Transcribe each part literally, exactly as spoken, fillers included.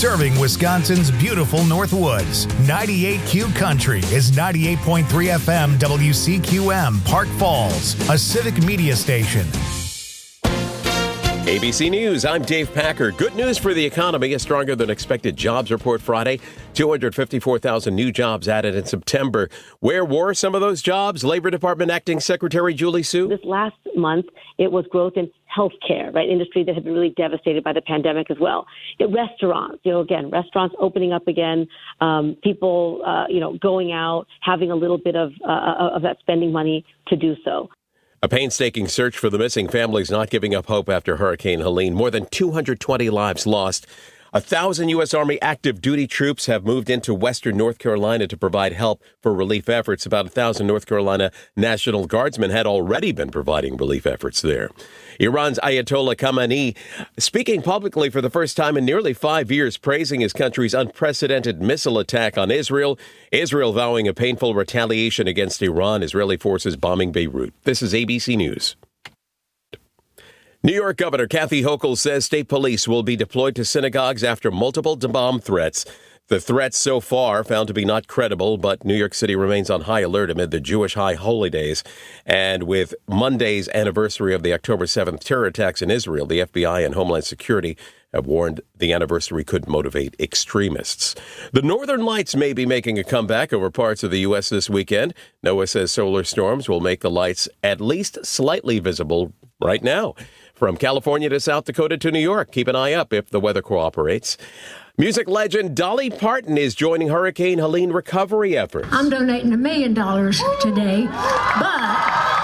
serving Wisconsin's beautiful Northwoods. ninety-eight Q Country is ninety-eight point three F M W C Q M, Park Falls, a civic media station. A B C News, I'm Dave Packer. Good news for the economy. A stronger than expected jobs report Friday. two hundred fifty-four thousand new jobs added in September. Where were some of those jobs? Labor Department Acting Secretary Julie Su. This last month, it was growth in healthcare, right? Industry that had been really devastated by the pandemic as well. It, restaurants, you know, again, restaurants opening up again, um, people, uh, you know, going out, having a little bit of, uh, of that spending money to do so. A painstaking search for the missing families not giving up hope after Hurricane Helene. More than two hundred twenty lives lost. A thousand U S. Army active duty troops have moved into western North Carolina to provide help for relief efforts. About a thousand North Carolina National Guardsmen had already been providing relief efforts there. Iran's Ayatollah Khamenei speaking publicly for the first time in nearly five years, praising his country's unprecedented missile attack on Israel. Israel vowing a painful retaliation against Iran. Israeli forces bombing Beirut. This is A B C News. New York Governor Kathy Hochul says state police will be deployed to synagogues after multiple bomb threats. The threats so far found to be not credible, but New York City remains on high alert amid the Jewish high holy days. And with Monday's anniversary of the October seventh terror attacks in Israel, the F B I and Homeland Security have warned the anniversary could motivate extremists. The Northern Lights may be making a comeback over parts of the U S this weekend. NOAA says solar storms will make the lights at least slightly visible right now. From California to South Dakota to New York, keep an eye up if the weather cooperates. Music legend Dolly Parton is joining Hurricane Helene recovery efforts. I'm donating a million dollars today, but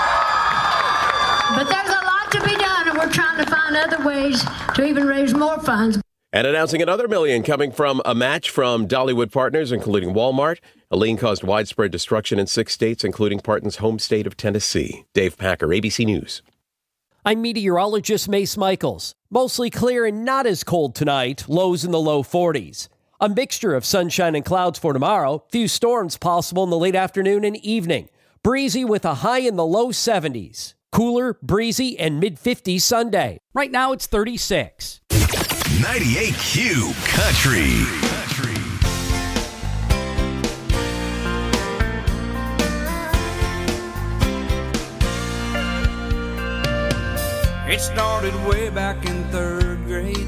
but there's a lot to be done, and we're trying to find other ways to even raise more funds. And announcing another million coming from a match from Dollywood partners, including Walmart. Helene caused widespread destruction in six states, including Parton's home state of Tennessee. Dave Packer, A B C News. I'm meteorologist Mace Michaels. Mostly clear and not as cold tonight, lows in the low forties. A mixture of sunshine and clouds for tomorrow, few storms possible in the late afternoon and evening. Breezy with a high in the low seventies. Cooler, breezy, and mid-fifties Sunday. Right now it's thirty-six. ninety-eight Q Country. It started way back in third grade.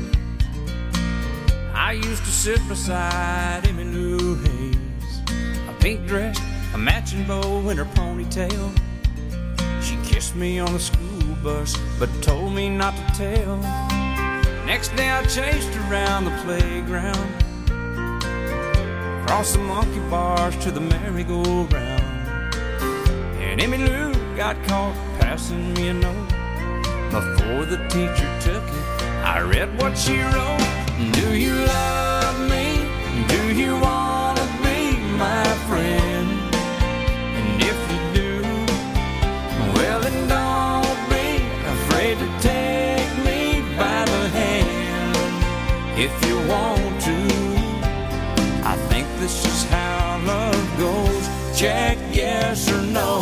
I used to sit beside Emmy Lou Hayes, a pink dress, a matching bow, and her ponytail. She kissed me on the school bus, but told me not to tell. Next day I chased around the playground, across the monkey bars to the merry-go-round. And Emmy Lou got caught passing me a note. Before the teacher took it, I read what she wrote. Do you love me? Do you want to be my friend? And if you do, well then don't be afraid to take me by the hand. If you want to, I think this is how love goes. Check yes or no.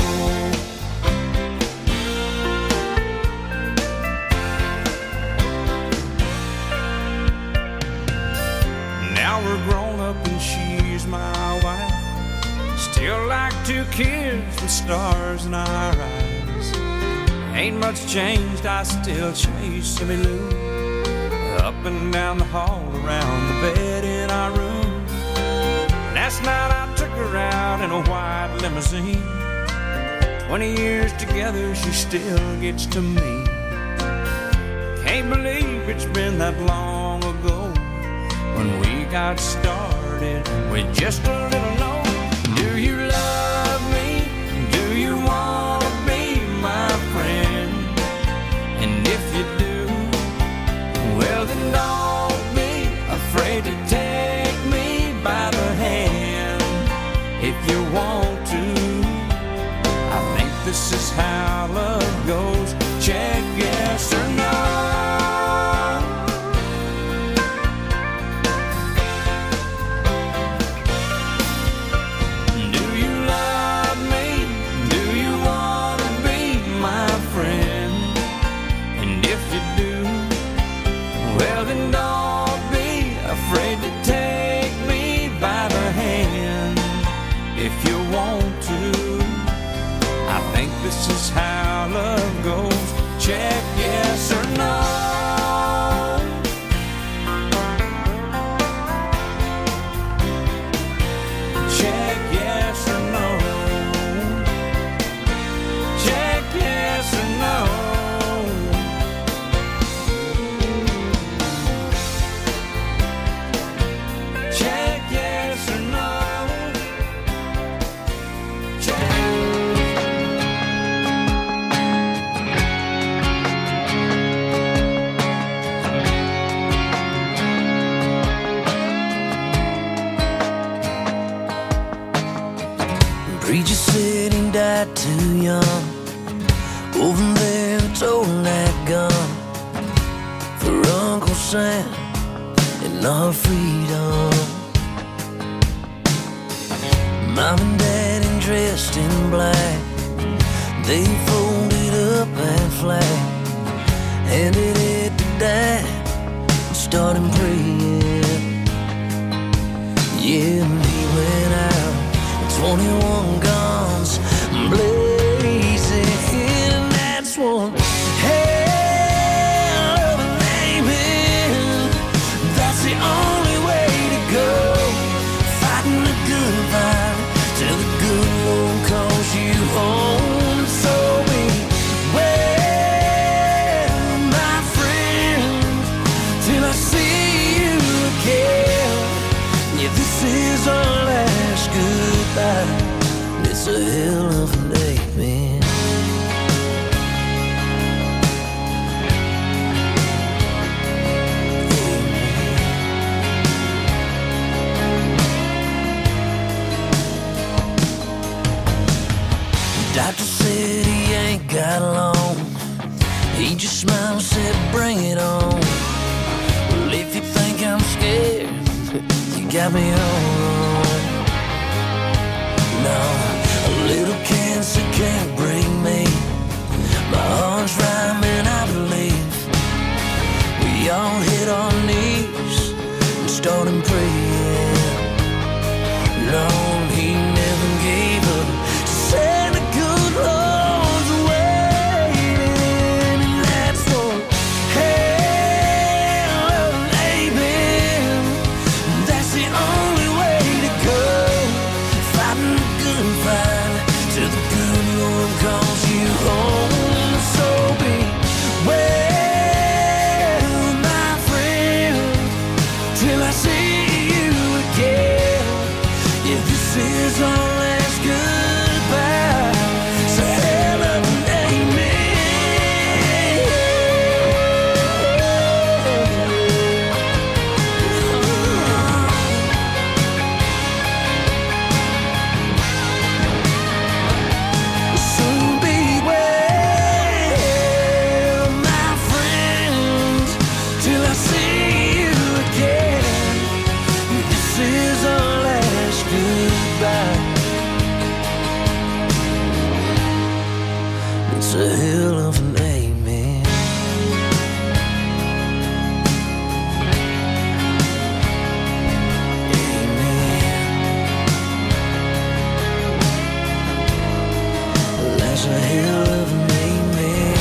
Now we're grown up and she's my wife. Still like two kids with stars in our eyes. Ain't much changed, I still chase Emmy Lou up and down the hall, around the bed in our room. Last night I took her out in a white limousine. Twenty years together, she still gets to me. Can't believe it's been that long ago when we got started with just a little note. Do you love me? Do you want to be my friend? And if you do, well then don't be afraid to take me by the hand. If you want to, I think this is how love goes. Check yes or no. Well then don't be afraid to Check yes or no. Check yes or no. Check yes or no. Check yes or no. Check. Preacher said he died too young. Over there toting that gun for Uncle Sam and our freedom. Mom and Dad dressed in black, they folded up that flag, handed it to Dad and started praying. Yeah, and he went out with twenty-one guns blazing, and that's one hell of a name. That's the only way to go, fighting the good fight till the good Lord calls you home. So beware, my friend, till I see you again. Yeah, this is our last goodbye. It's a hell of a day, man. Doctor said he ain't got long. He just smiled and said, bring it on. Well, if you think I'm scared, you got me all wrong. No, a little cancer can't break me. My heart's rhyming, I believe. We all hit our knees and started praying. Lord, he never gave up. Said the good Lord's waiting, and that's one hell of an amen. That's the only way to go, fighting the good fight till the good Lord calls you home. So beware, my friend, till I see you again. Yeah, this is our last goodbye. So hell of an So beware, my friend, till I see you again. This is our last goodbye. It's a hell of an amen. Amen. That's a hell of an amen.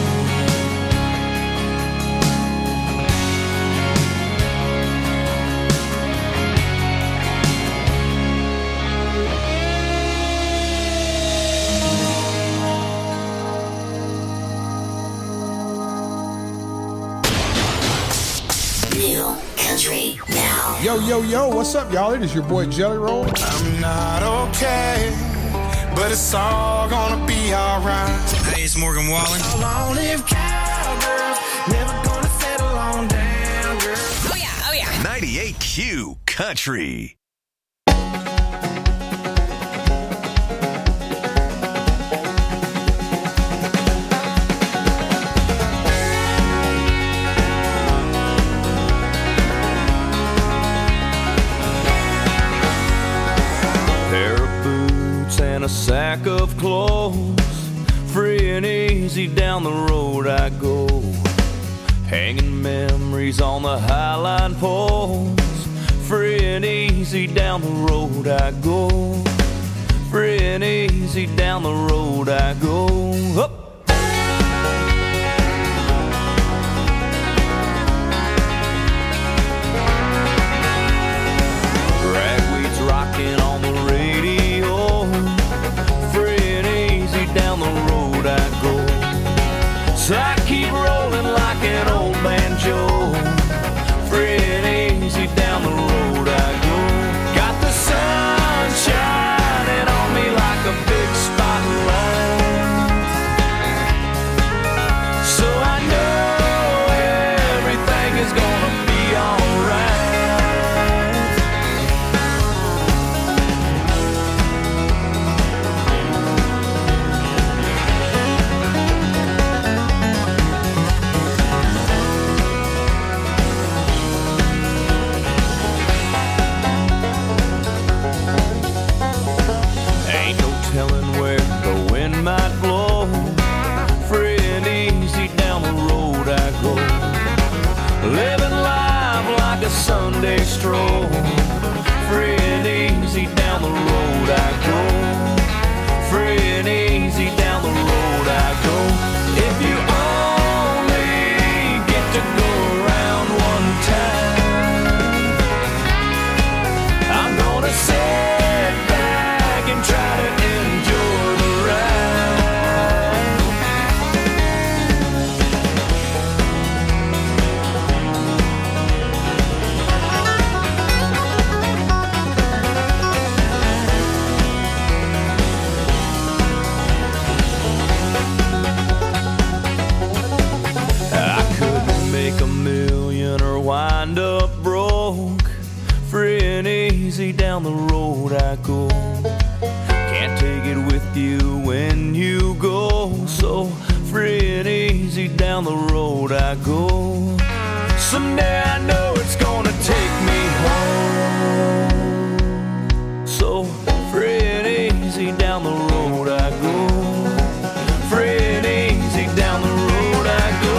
New country now. Yo, yo, yo, what's up, y'all? It is your boy Jelly Roll. I'm not okay, but it's all gonna be alright. Hey, it's Morgan Wallen. Long live cowgirls, never gonna settle on down, girl. Oh yeah, oh yeah. ninety-eight Q Country. Pair of boots and a sack of clothes, free and easy down the road I go, hanging memories on the highline poles. Free and easy down the road I go, free and easy down the road I go. Up. So I keep rolling like an old banjo, free and easy down the road I go. Got the sun shining on me like a big spotlight, so I know everything is gonna be alright. Telling where the wind might blow, free and easy down the road I go, living life like a Sunday stroll, free and easy down the road I go, free and easy down the road I go. If you only get to go around one time, I'm gonna sit back and try to wind up broke, free and easy down the road I go. Can't take it with you when you go, so free and easy down the road I go. Someday I know it's gonna take me home, so free and easy down the road I go, free and easy down the road I go.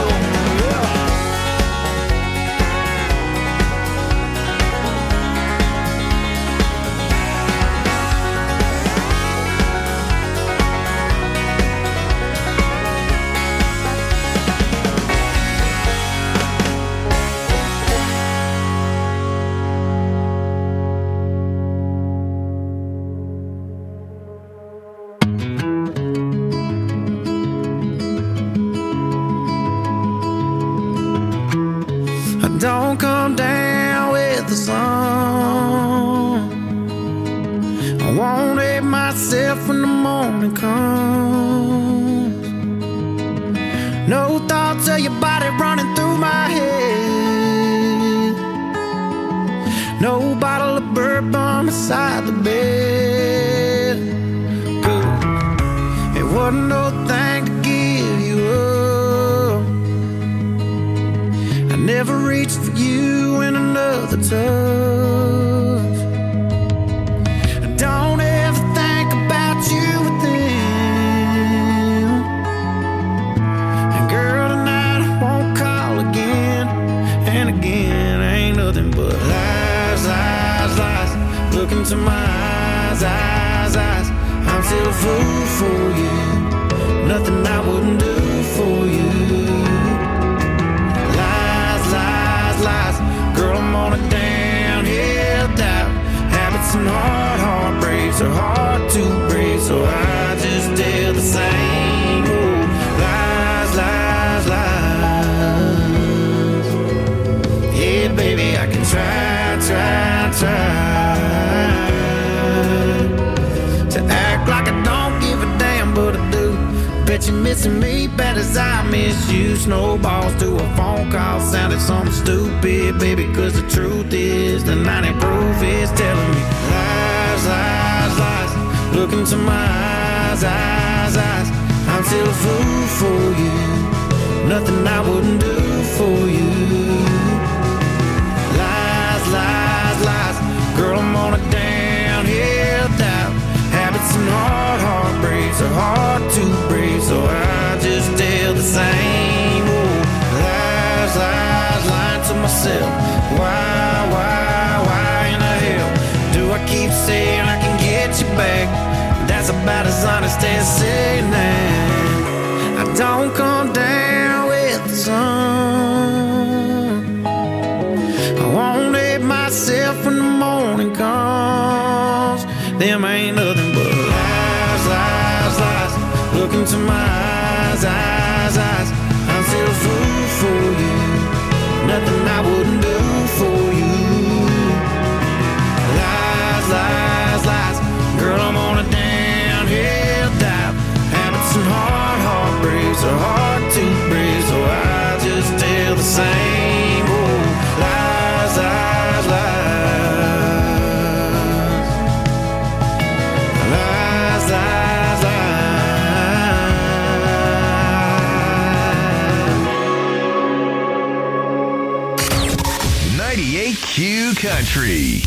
Don't come down with the sun. I won't hate myself when the morning comes. No thoughts of your body running through my head. No bottle of bourbon beside the bed. Good. It wasn't no thing to give you up. I never reached for you in another touch. I don't ever think about you with them. And girl, tonight I won't call again. And again, ain't nothing but lies, lies, lies. Look into my eyes, eyes, eyes. I'm still a fool for you. Nothing I wouldn't do for you. Lies. Girl, I'm on a downhill dive. Habits and hard heartbreaks are hard to break, so I just tell the same old lies, lies, lies. Yeah, baby, I can try, try, try to act like I don't give a damn, but I do. Bet you're missing me bad as I miss you. Snowballs to a phone call sounded something stupid, baby, cause the truth is the ninety proof is telling me lies, lies, lies. Look into my eyes, eyes, eyes. I'm still a fool for you. Nothing I wouldn't do for you. Lies, lies, lies. Girl, I'm on a downhill dive. Habits and hard heartbreaks are hard to break, so I just tell the same old lies, lies, lying to myself. Why, why, why in the hell do I keep saying I can get you back? That's about as honest as saying that I don't come down with the sun. I won't hate myself when the morning comes. Them ain't nothing but lies, lies, lies. Look into my eyes, eyes, eyes. Country.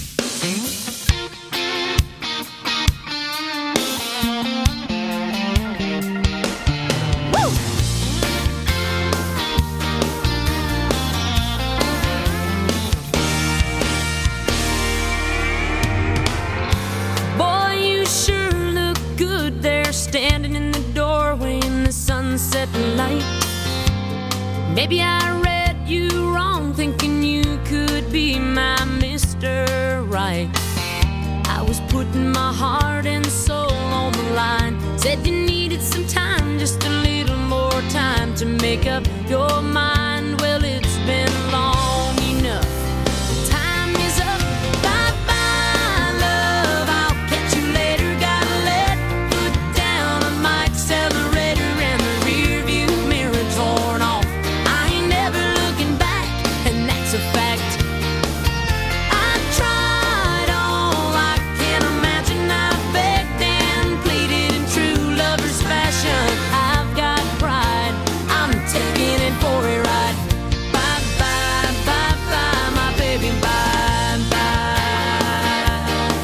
Standing in the doorway in the sunset light. Maybe I read you wrong, thinking you could be my Mister Right. I was putting my heart and soul on the line. Said you needed some time, just a little more time to make up your mind. Well, it's been long enough. Time is up. Bye bye, love. I'll catch you later. Gotta let foot down on my accelerator and the rear view mirror torn off. I ain't never looking back, and that's a fact. I tried all I can imagine. I begged and pleaded in true lover's fashion. I've got pride. I'm taking it for a ride. Bye bye, bye bye, my baby, bye bye.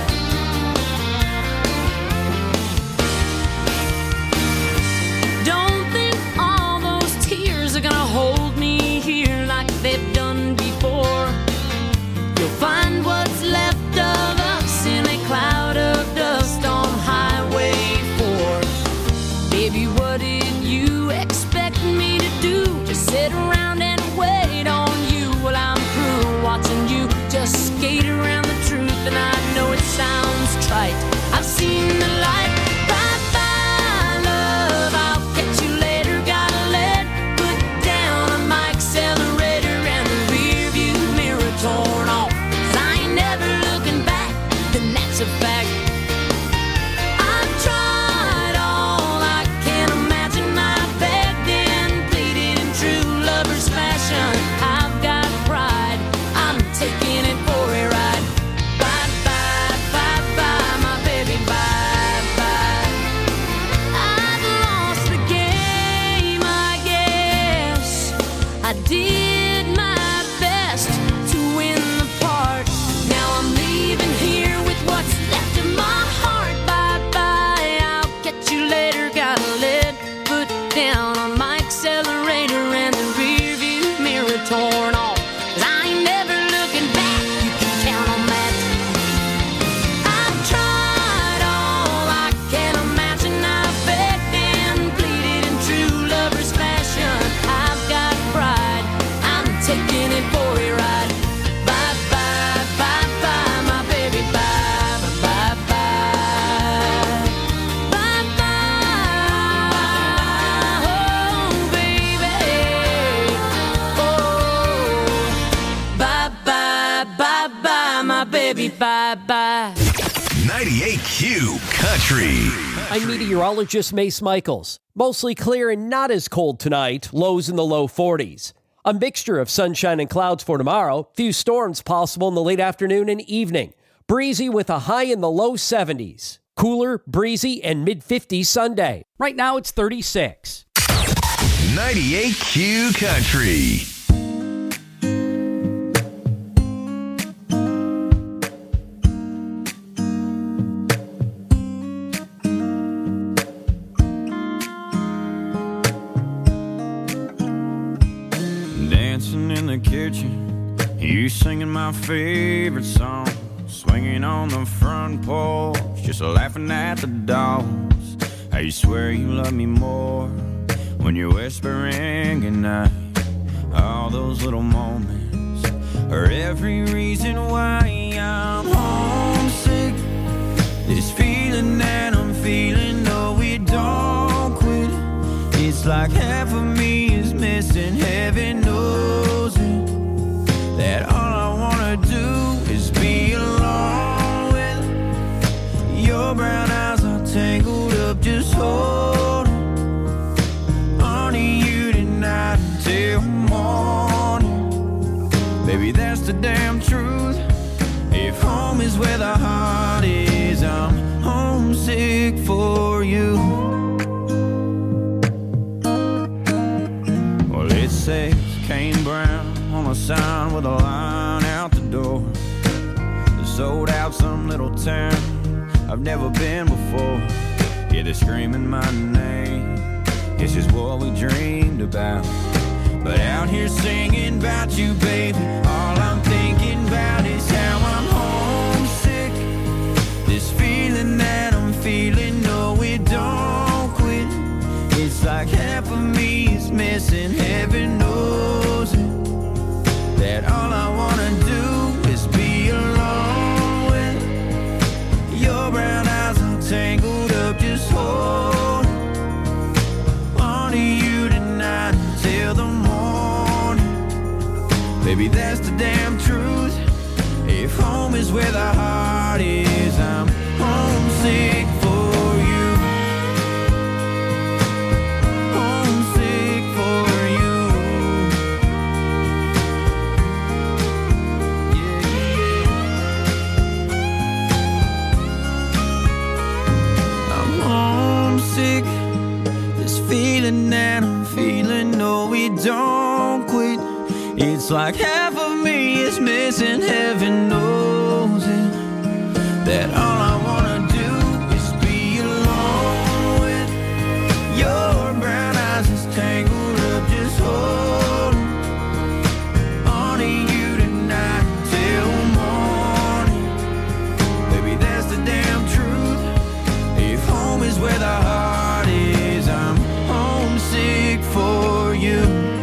Don't think all those tears are gonna hold me here like they've done before. You'll find what's left of us in a cloud of dust on Highway four. Baby, what did you expect me to do? Just sit around and wait on you? Well, I'm through watching you just skate around the truth, and I know it sounds trite. I've seen the light. Bye bye, love. I'll catch you later. Gotta let foot down on my accelerator and the rear view mirror torn off. 'Cause I ain't never looking back, and that's a fact. I've tried all I can imagine. I begged and pleaded in true lover's fashion. I've got pride. I'm taking it for a ride. Bye bye, bye bye, my baby, bye bye. I've lost the game, I guess. I did my best to win the part. Now I'm leaving here with what's left of my heart. Bye bye, I'll catch you later. Gotta let foot down on my accelerator and the rear view mirror torn off. 'Cause I ain't never looking back, you can count on that. I've tried all I can imagine. I've begged and pleaded in true lover's fashion. I've got pride. I'm taking it for a ride. Bye bye, bye bye, my baby, bye bye, bye bye. Bye bye, oh baby, oh. Bye bye, bye bye, my baby, bye bye. ninety-eight Q Country. I'm meteorologist Mace Michaels. Mostly clear and not as cold tonight. Lows in the low forties. A mixture of sunshine and clouds for tomorrow. Few storms possible in the late afternoon and evening. Breezy with a high in the low seventies. Cooler, breezy, and mid-fifties Sunday. Right now it's thirty-six. ninety-eight Q Country. Dancing in the kitchen, you singing my favorite song, swinging on the front porch, just laughing at the dogs. How you swear you love me more when you're whispering goodnight. All those little moments are every reason why I'm homesick. This feeling that I'm feeling, no, it don't quit. It's like half of me is missing. Heaven knows it, that all I wanna do is be alone with your brown eyes are tangled up, just holding on to you tonight until morning. Baby, that's the damn truth. If home is where the heart is, I'm homesick for you. Well, it says Kane Brown on a sign with a line out the door. sold out some little town I've never been before. Yeah, they're screaming my name. It's just what we dreamed about. But out here singing about you, baby, all I'm thinking about is how I'm homesick. This feeling that I'm feeling, no, it don't quit. It's like half of me is missing, heaven knows it. That all I wanna do is be alone with your brown eyes all tangled up, just hold on to you tonight until the morning. Baby, that's the damn truth. If home is where the heart is, I'm homesick for you. Homesick for you. Yeah, yeah. I'm homesick. This feeling that I'm feeling, no, we don't quit. It's like half of me is missing, heaven knows it. That all I wanna do is be alone with your brown eyes is tangled up, just hold on to you tonight till morning. Baby, that's the damn truth. If home is where the heart is, I'm homesick for you.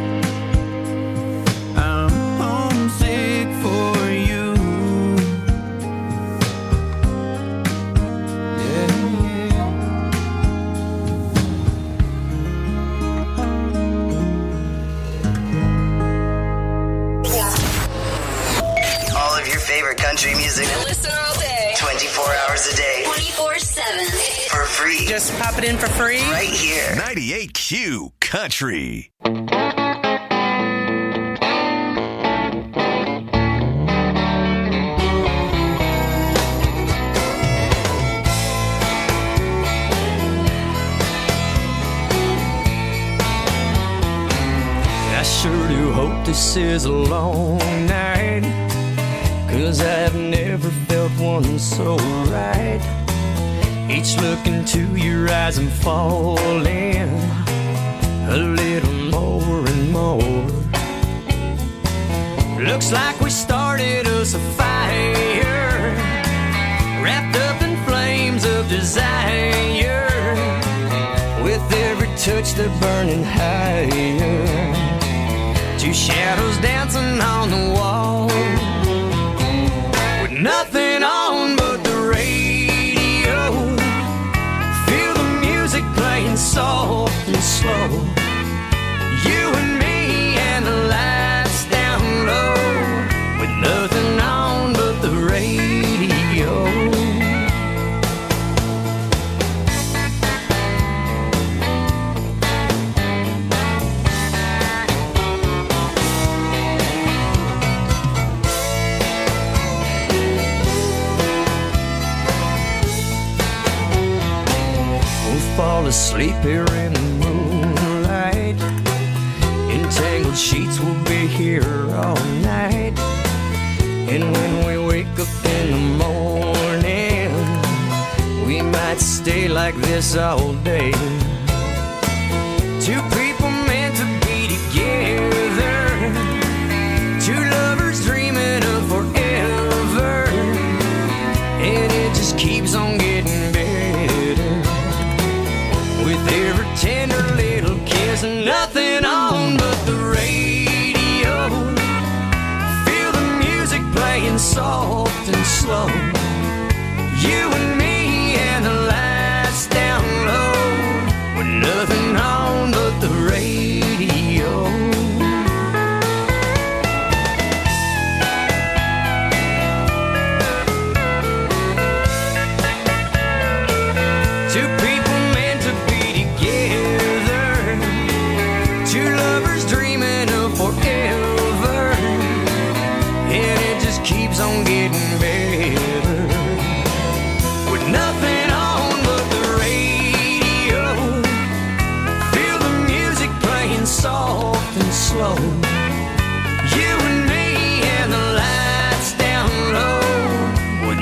Country music. Listen all day. twenty-four hours a day. twenty-four seven. For free. Just pop it in for free. Right here. ninety-eight Q Country. I sure do hope this is a long night, 'cause I've never felt one so right. Each look into your eyes I'm falling a little more and more. Looks like we started us a fire, wrapped up in flames of desire. With every touch they're burning higher. Two shadows dancing on the wall, nothing on but the radio. Feel the music playing soft and slow. You and me and the lights down low, with nothing on but the radio. Fall asleep here in the moonlight. Entangled sheets will be here all night. And when we wake up in the morning, we might stay like this all day. Two people meant to be together, two lovers dreaming of forever. And it just keeps on getting better, with every tender little kiss and nothing on but the radio. Feel the music playing soft and slow. You and me and the lights down low, with nothing on but the radio. Two people meant to be together, two lovers dreaming of forever. And it just keeps on getting better, with nothing on but the radio. Feel the music playing soft and slow. You and me and the lights down low, with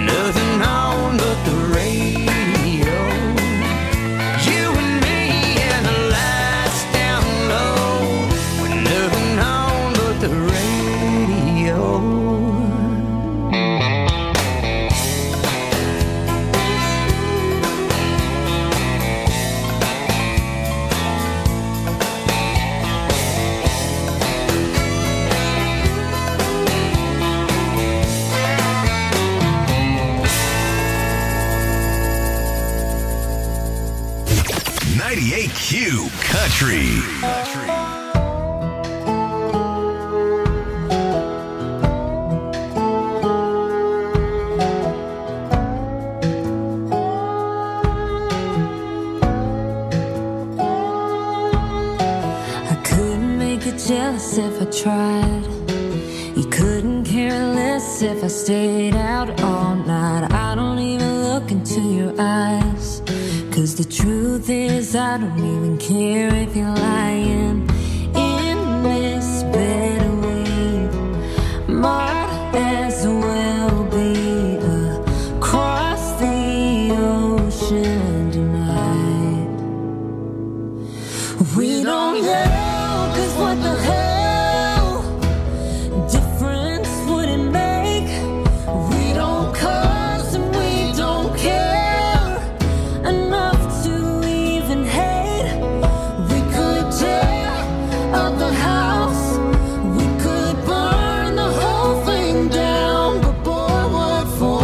if I tried. You couldn't care less if I stayed out all night. I don't even look into your eyes, 'cause the truth is I don't even care if you're lying. In this bed we might as well be across the ocean tonight. We don't yell, 'cause what the hell difference would it make? We don't cuss and we don't care enough to even hate. We could tear up the house, we could burn the whole thing down, but boy, what for?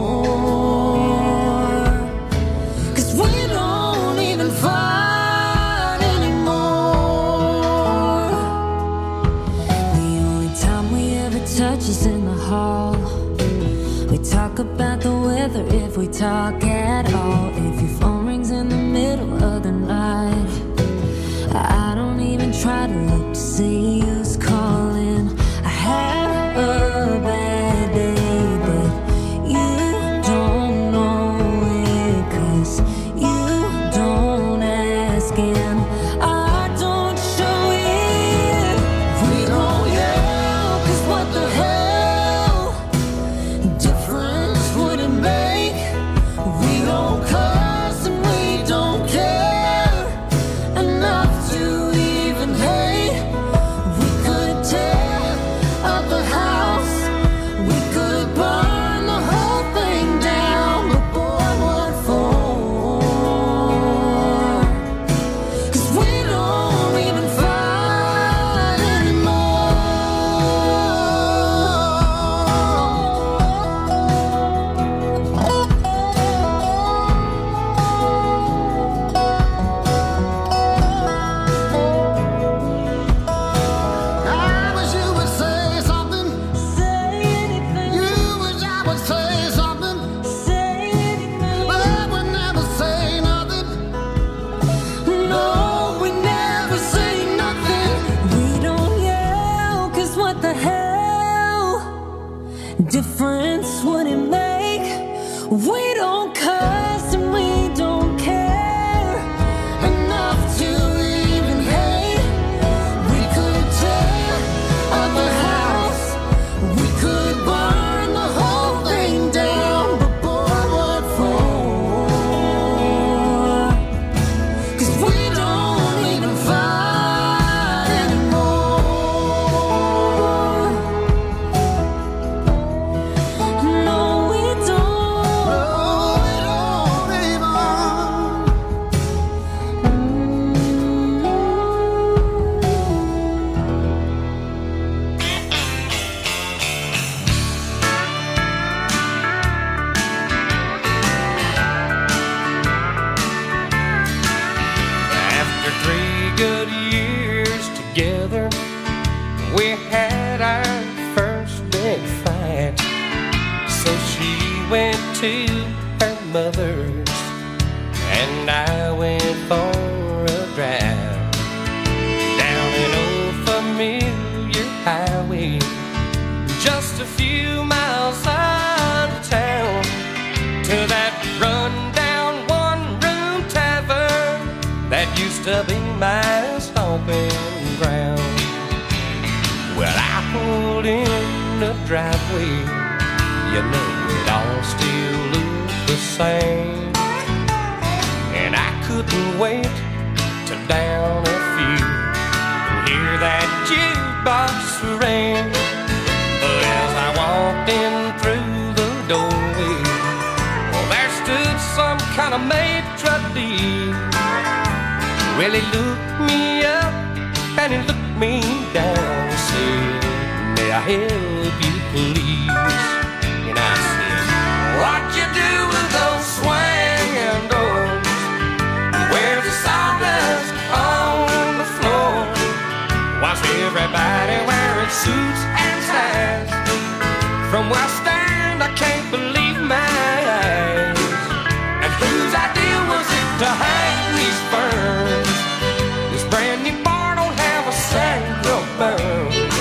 'Cause we don't even fight anymore. The only time we ever touch is in the hall. We talk about the weather if we talk at all. If your phone rings in the middle of the night, I don't even try to look to see who's calling. I had a bad day, but you don't know it, 'cause you don't ask and I don't show it. We don't yell, 'cause what the hell difference would it make? We don't cuss and we don't care enough to even hate. We could tear up the house, we could burn the whole thing down, but boy, what for? 'Cause we don't even fight anymore. I wish you would say something. Say anything. You wish I would say something. Say anything. But I would never say nothing. No, we never say nothing. We don't yell, 'cause what the hell difference would it make? We don't cuss and we don't care enough to even hate. We could tear up the house, we could burn the whole thing down, but boy, what for? 'Cause we don't even fight anymore. No, we don't. No, we don't even. After three good years together, we had our first big fight. So she went to her mother's, and I went for a drive down an old familiar highway, just a few miles out of town, to that run-down one-room tavern that used to be my stomping ground. Well, I pulled in the driveway, you know it all still looked the same, and I couldn't wait to down a few and hear that jukebox ring. But as I walked in through the doorway, well, there stood some kind of maitre d'. Well, he looked me up and he looked me down and said, "May I help you, please?" And I said, "What you do with those swinging doors? Where's the sawdust on the floor? Why's everybody wearing suits and ties? From where I stand, I can't believe my eyes. And whose idea was it to hang these ferns? This brand new bar don't have a single burn.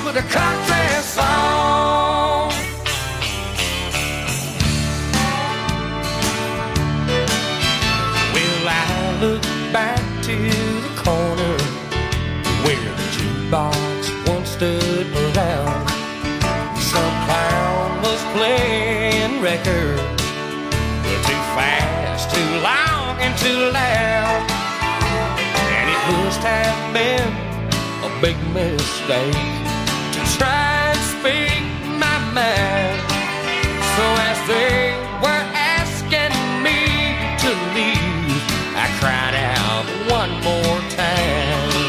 with a country song. Well, I look back to the corner where the jukebox once stood around. Some clown was playing records, too fast, too long, and too loud. And it must have been a big mistake to try and speak my mind. So as they were asking me to leave, I cried out one more time.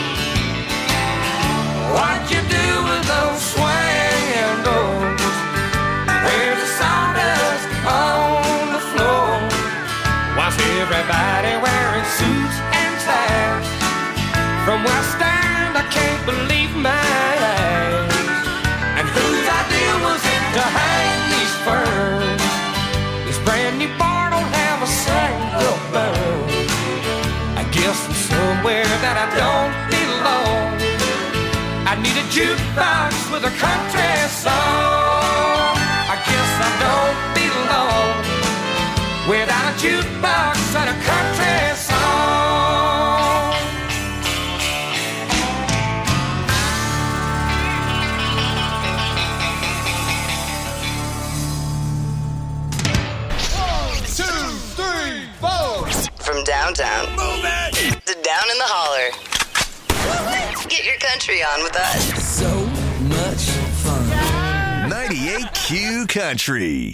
What you do with those swing doors? Where's the sawdust on the floor? Was everybody wearing suits and ties? From where I stand, I can't believe my eyes. And whose idea was it to hang these ferns? This brand new bar don't have a single burn. I guess I'm somewhere that I don't belong. I need a jukebox with a country song. I guess I don't belong without a jukebox and a country song. One, two, three, four. From downtown to down in the holler. Get your country on with us. So much fun. ninety-eight Q Country.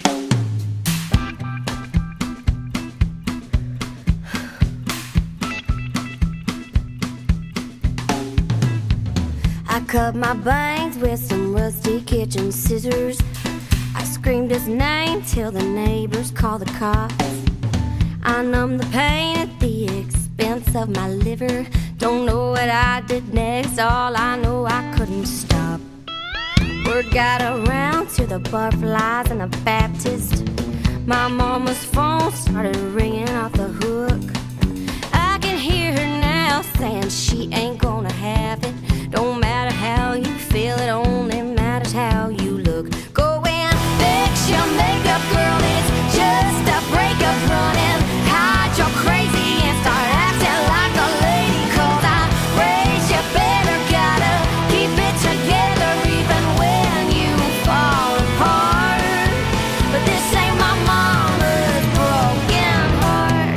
I cut my bangs with some rusty kitchen scissors. I screamed his name till the neighbors called the cops. I numbed the pain at the expense of my liver. Don't know what I did next, all I know I couldn't stop. Word got around to the Barflies and the Baptist. My mama's phone started ringing off the hook. I can hear her now saying she ain't gonna have it. Don't matter how you feel, it only matters how you look. Go and fix your makeup, girl, it's just a breakup running. Hide your crazy and start acting like a lady. Cause I raised you better, gotta keep it together even when you fall apart. But this ain't my mama's broken heart.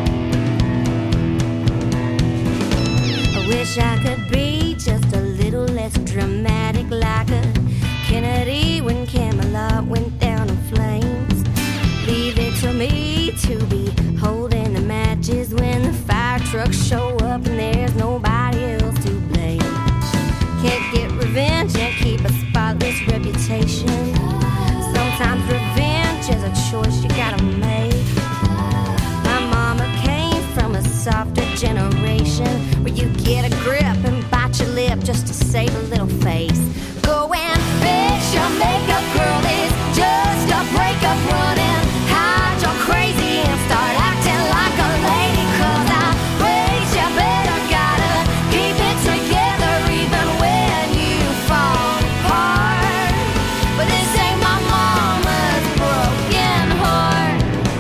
I wish I could be just a little less dramatic, like a Kennedy when Camelot went down in flames. Leave it to me to be holding the matches when the fire trucks show up and there's nobody else to blame. Can't get revenge and keep a spotless reputation. Sometimes revenge is a choice you gotta make. My mama came from a softer generation where you get a grip and bite your lip just to save a little face. Go and fix your makeup, girl, it's just a breakup running. Hide your crazy and start acting like a lady. Cause I raised you better, gotta keep it together even when you fall apart. But this ain't my mama's broken heart.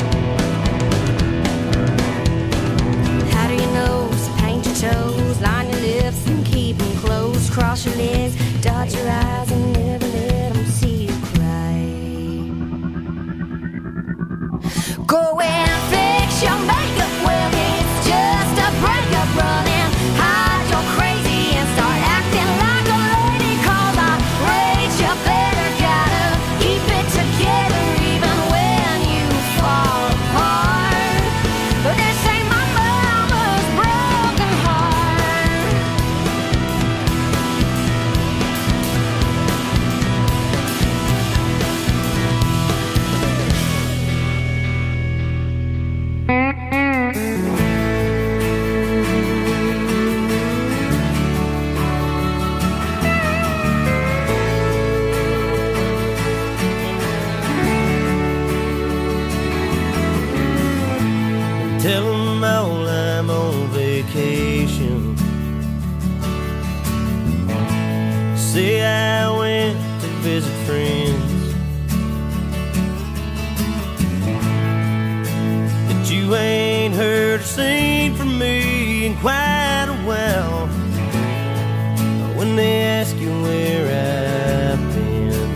Powder your nose, paint your toes, line your lips and keep them closed. Cross your legs, dot your you ain't heard or seen from me in quite a while. When they ask you where I've been,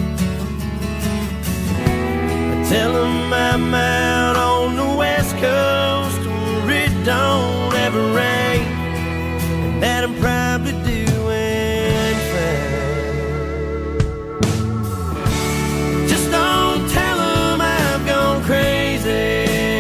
I tell them I'm out on the west coast where it don't ever rain, and that I'm probably doing fine. Just don't tell them I've gone crazy.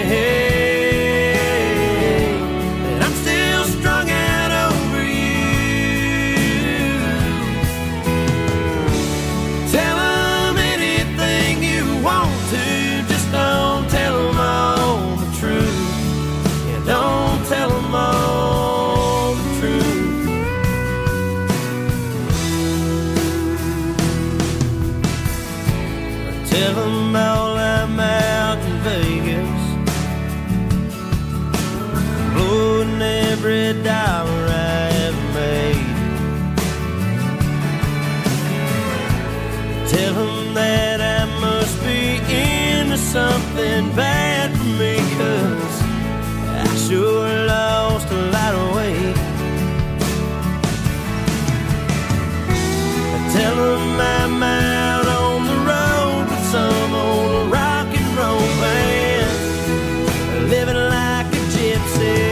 Every dollar I ever made. Tell them that I must be into something bad for me, 'cause I sure lost a lot of weight. Tell them I'm out on the road with some old rock and roll band, living like a gypsy.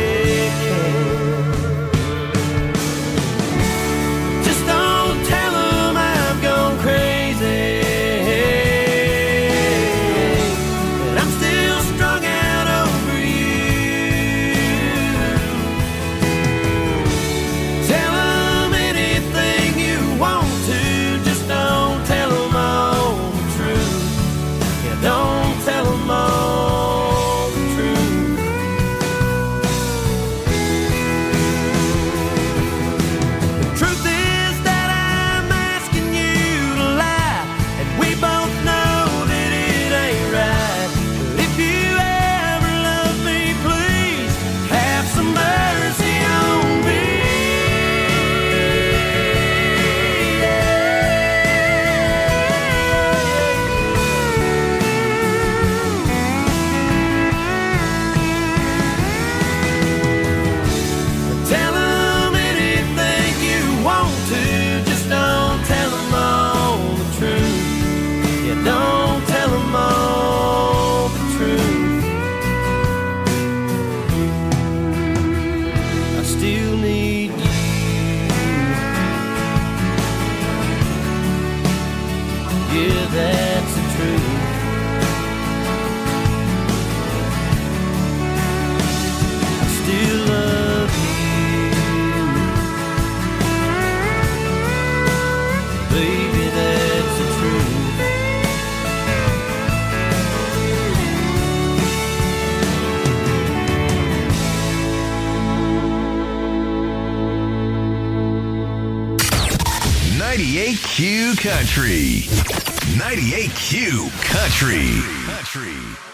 ninety-eight Q Country. ninety-eight Q Country. Country.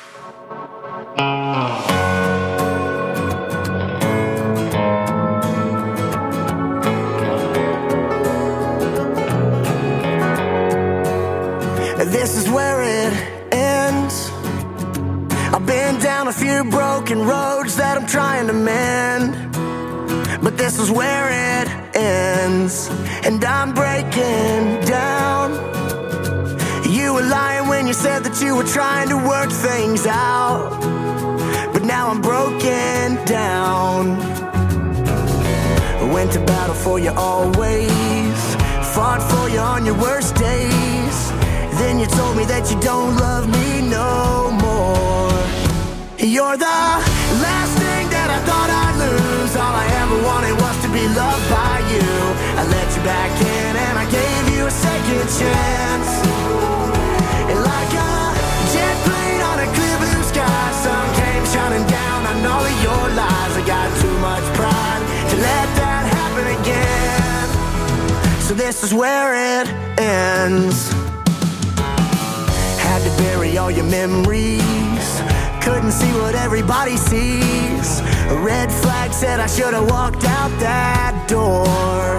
This is where it ends. I've been down a few broken roads that I'm trying to mend, but this is where it ends, and I'm breaking down. You were lying when you said that you were trying to work things out, but now I'm broken down. I went to battle for you always, fought for you on your worst days. Then you told me that you don't love me no more. You're the last thing that I thought I'd lose. All I ever wanted was to be loved by you. I let you back in and I gave you a second chance. And like a jet plane on a clear blue sky, sun came shining down on all of your lies. I got too much pride to let that happen again. So this is where it ends. Had to bury all your memories, couldn't see what everybody sees. A red flag said I should have walked out that door.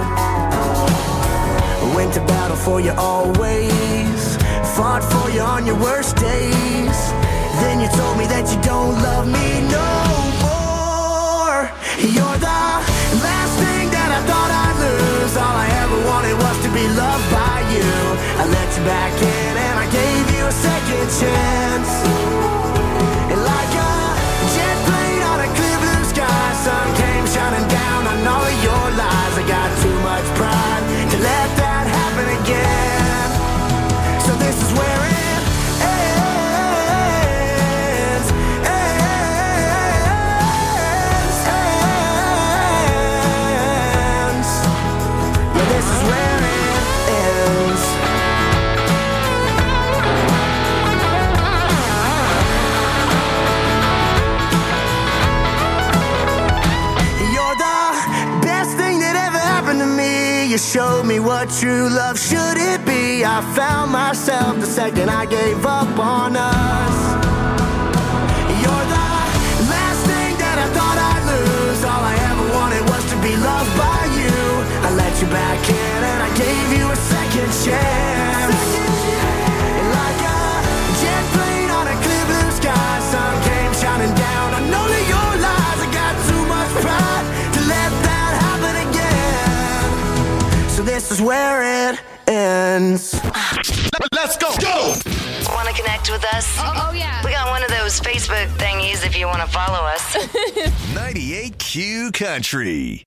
Went to battle for you always, fought for you on your worst days. Then you you told me that you don't love me no more. You're the last thing that I thought I'd lose. All I ever wanted was to be loved by you. I let you back in and I gave you a second chance. And like a jet plane on a clear blue sky, sun came shining down on all of your lies. I got too much pride to let that happen again. So this is where it ends, ends, ends. Yeah, this is where it ends. You're the best thing that ever happened to me. You showed me what true love should it be. I found myself the second I gave up on us. You're the last thing that I thought I'd lose. All I ever wanted was to be loved by you. I let you back in and I gave you a second chance. And like a jet plane on a clear blue sky, sun came shining down on all of your lies. I got too much pride to let that happen again. So this is where it ends. Let's go. Go. Want to connect with us? Oh, oh, yeah. We got one of those Facebook thingies if you want to follow us. ninety-eight Q Country.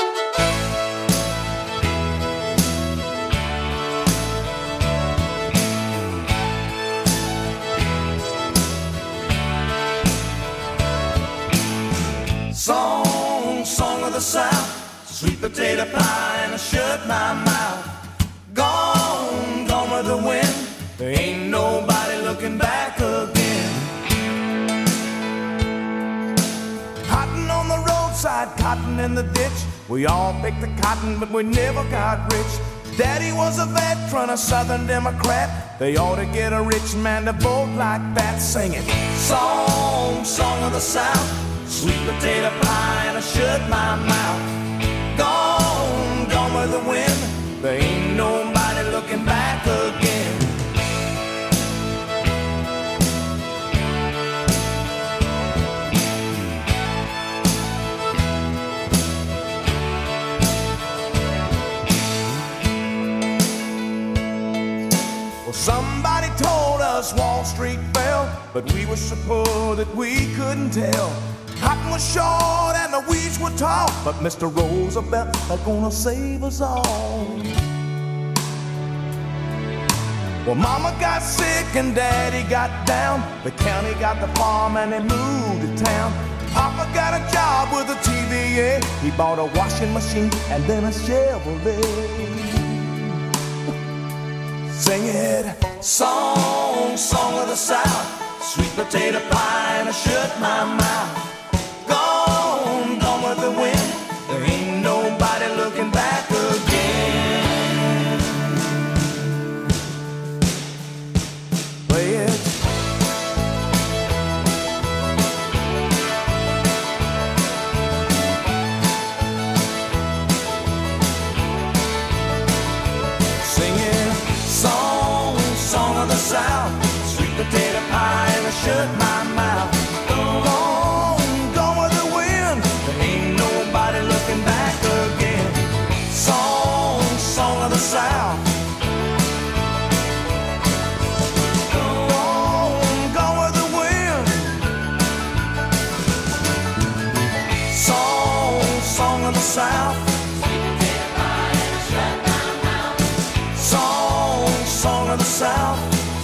Song, song of the South, sweet potato pie, and I shut my mouth. Gone, gone with the wind. There ain't nobody looking back again. Cotton on the roadside, cotton in the ditch. We all picked the cotton, but we never got rich. Daddy was a veteran, a Southern Democrat. They ought to get a rich man to vote like that. Sing it. Song, song of the South, sweet potato pie, and I shut my mouth. Gone, gone with the wind. There ain't nobody looking back again. Well, somebody told us Wall Street fell, but we were so poor that we couldn't tell. Cotton was short and the weeds were tall, but Mister Roosevelt is gonna save us all. Well, Mama got sick and Daddy got down. The county got the farm and they moved to town. Papa got a job with a T V A. He bought a washing machine and then a Chevrolet. Sing it. Song, song of the South, sweet potato pie, and I shut my mouth. Gone, gone with the wind. There ain't nobody looking back again. Play it. Singing song, song of the South, sweet potato pie, and I shut my mouth. Gone, gone with the wind. There ain't nobody looking back again. Song, song of the South. Gone, gone with the wind. Song, song of the South. Song, song of the South.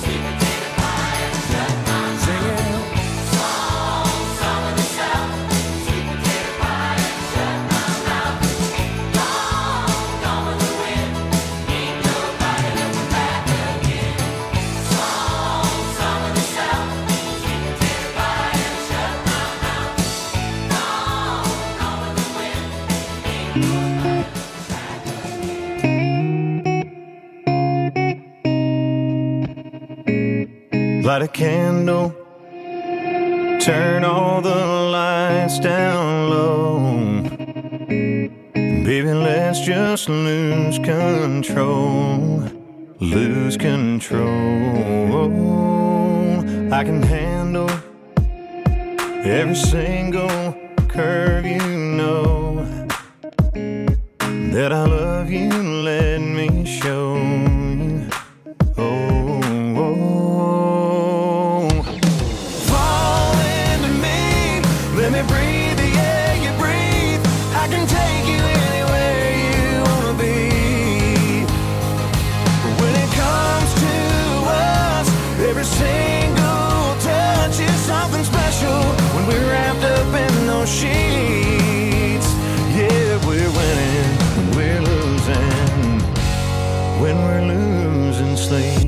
Light a candle, turn all the lights down low. Baby, let's just lose control, lose control. I can handle every single curve, you know that I love you. Let me show you. Oh, oh. Fall into me, let me breathe the air you breathe. I can take you anywhere you wanna be. When it comes to us, every single touch is something special. When we're wrapped up in those sheets, yeah, we're winning. When we're losing, when we're losing sleep.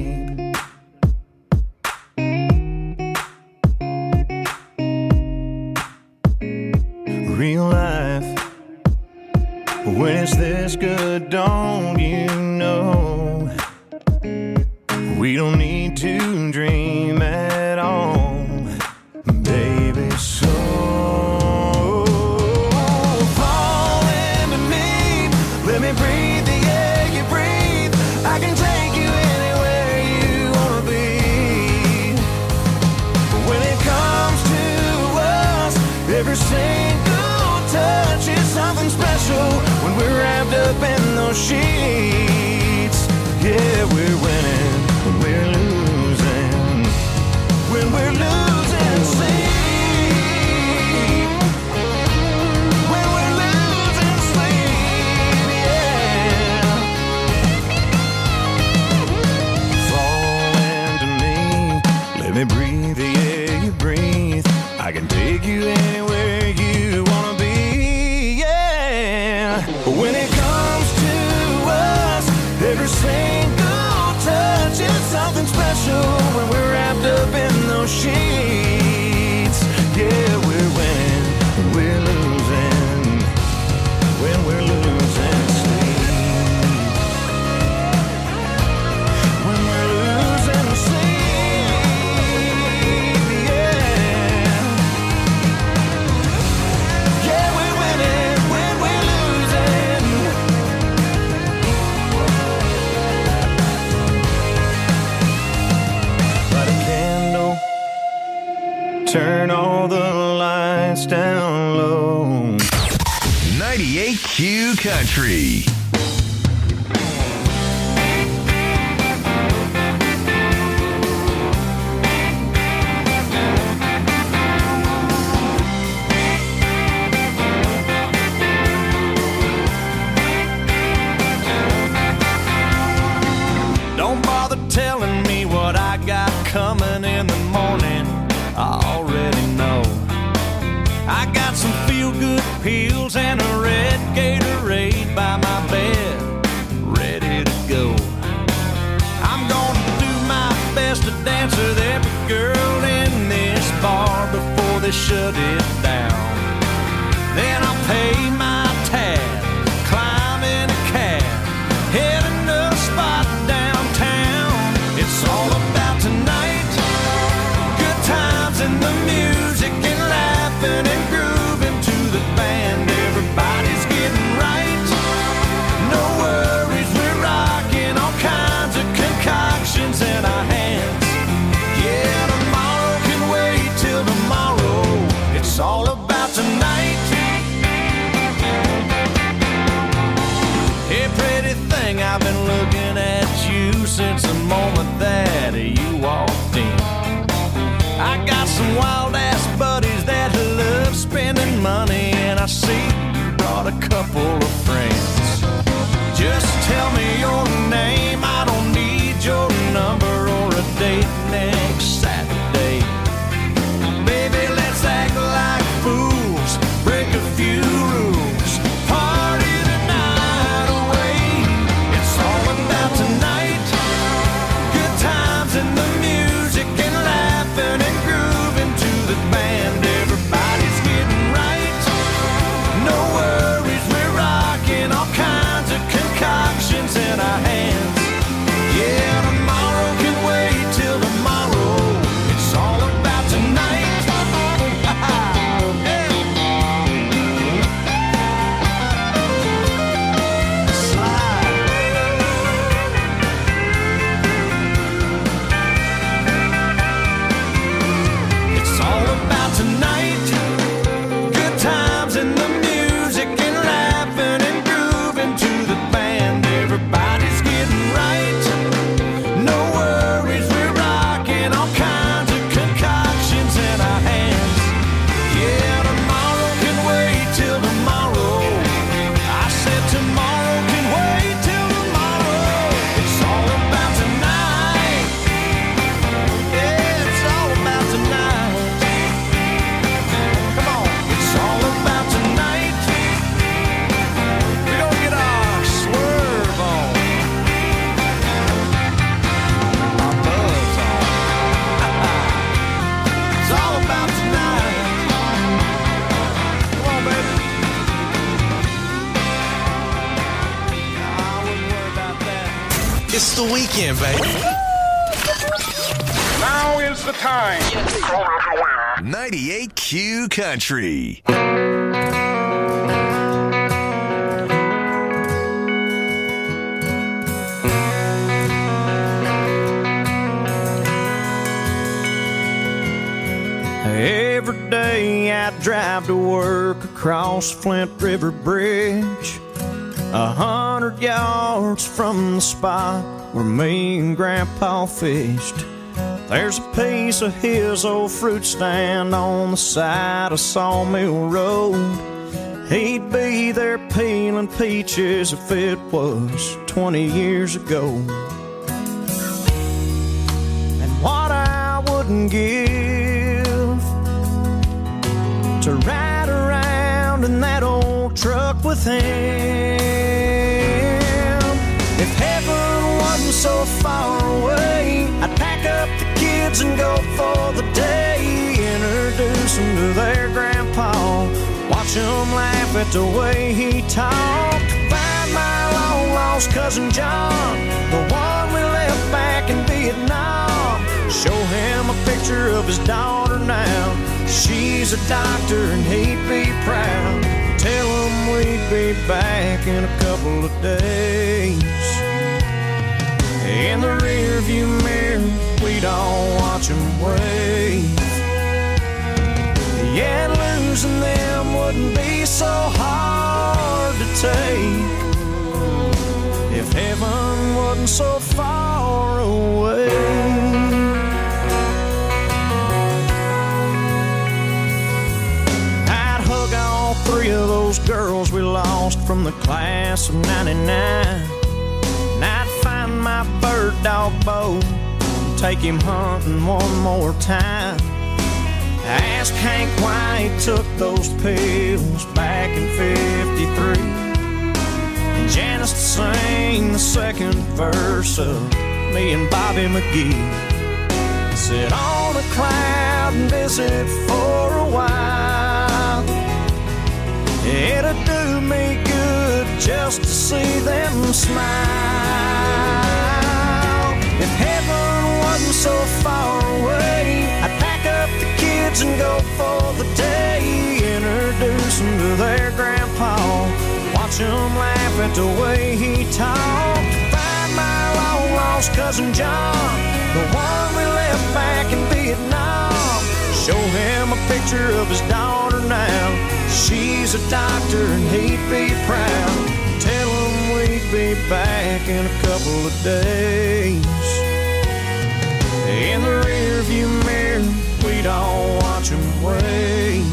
Real life, when it's this good, don't you know? We don't need to dream at all, baby. So fall into me, let me breathe the air you breathe. I can take you anywhere you wanna be. When it comes to us, every single touch is something special. When we're wrapped up in those sheets, yeah, we're winning. When we're losing, when we're losing sleep, when we're losing sleep, yeah. Fall into me, let me breathe the air you breathe. I can take you anywhere you wanna be, yeah. But when it comes to us, every single touch is something special. When we're wrapped up in those sheets, yeah, we're winning. When we're losing, when we're losing sleep, when we're losing sleep, yeah. Yeah, we're winning when we're losing. Light a candle, turn all the lights down low. ninety-eight Q Country. Don't bother telling me what I got coming in the morning. I already know. I got some feel-good pills and a red Gatorade by my bed, ready to go. I'm gonna do my best to dance with every girl in this bar before they shut it down. Then I'll pay my tab, climb in a cab, heading to a spot downtown. It's all about tonight, good times and the music and laughing and grooving to the band. Everybody's getting right, no worries, we're rocking all kinds of concoctions in our hands. Yeah, tomorrow can wait till tomorrow. It's all about tonight. Hey, pretty thing, I've been looking at you since the moment that you walked in. I got some wild-ass buddies that love spending money, and I see you brought a couple of friends. Just tell me your name, I don't need your number or a date next Saturday. Baby, let's act like fools, break a few rules, party the night away. It's all about tonight, good times and the music and laughing and grooving to the band. Everybody's getting right, no worries, we're rocking all kinds of concoctions in our hands. Yeah, tomorrow can wait till tomorrow. It's all about tonight. It's all about tonight. It's the weekend, baby. Now is the time. ninety-eight Q Country. Every day I drive to work across Flint River Bridge, a hundred yards from the spot where me and Grandpa fished. There's a piece of his old fruit stand on the side of Sawmill Road. He'd be there peeling peaches if it was twenty years ago. And what I wouldn't give to ride around in that old truck with him. If heaven wasn't so far away, I'd pack up the kids and go for the day. Introduce them to their grandpa, watch them laugh at the way he talked. Find my long lost cousin John, the one we left back in Vietnam. Show him a picture of his daughter now. She's a doctor and he'd be proud. Tell him we'd be back in a couple of days. In the rearview mirror, we'd all watch him wave. Yeah, losing them wouldn't be so hard to take if heaven wasn't so far away. Three of those girls we lost from the class of ninety-nine. And I'd find my bird dog Bo, take him hunting one more time. Ask Hank why he took those pills back in fifty-three. And Janice to sing the second verse of me and Bobby McGee. Sit on a cloud and visit for a while. It'd do me good just to see them smile. If heaven wasn't so far away, I'd pack up the kids and go for the day. Introduce them to their grandpa, watch them laugh at the way he talked. Find my long lost cousin John, the one we left back in Vietnam. Show him a picture of his daughter now. She's a doctor and he'd be proud. Tell him we'd be back in a couple of days. In the rearview mirror, we'd all watch him wave.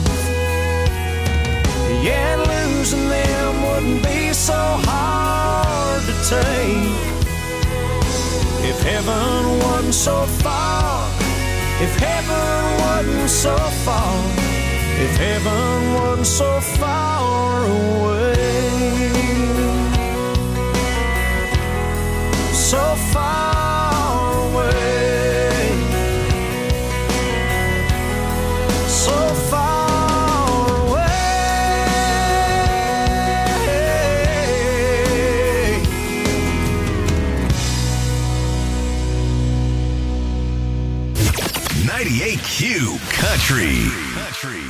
Yeah, losing them wouldn't be so hard to take if heaven wasn't so far. If heaven wasn't so far, if heaven wasn't so far away, so far away, so far away. ninety-eight Q Country. Country.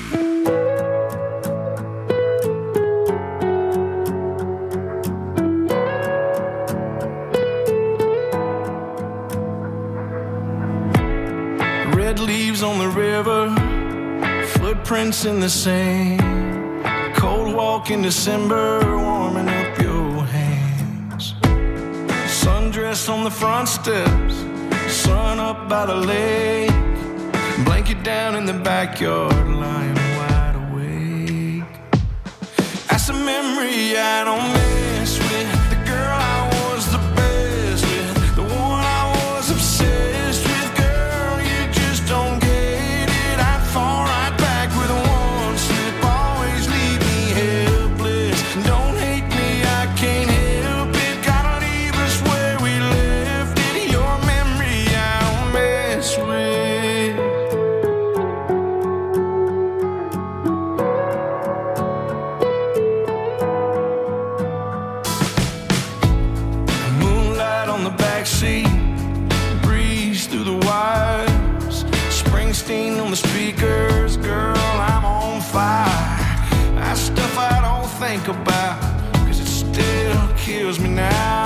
Red leaves on the river, footprints in the sand. Cold walk in December, warming up your hands. Sundress on the front steps, sun up by the lake. Blanket down in the backyard, lying wide awake. That's a memory I don't miss with. The girl I was the best with, the one I was obsessed with. Girl, you just don't get it. I'd fall right back with one slip. Always leave me helpless. Don't hate me, I can't help it. Gotta leave us where we left it. Your memory I don't mess with. think about, cause it still kills me now.